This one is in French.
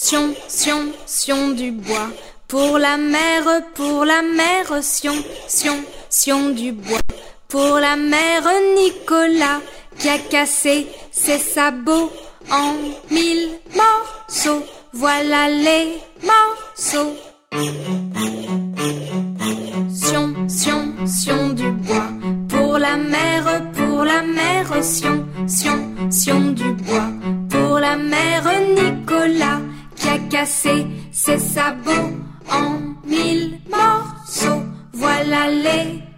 Sion, Sion du bois. Pour la mère, Sion, Sion du bois. Pour la mère Nicolas, qui a cassé ses sabots en 1000 morceaux. Voilà les morceaux. Sion du bois. Pour la mère, Sion, Sion du bois. Pour la mère Nicolas, qui a cassé ses sabots en 1000 morceaux. Voilà les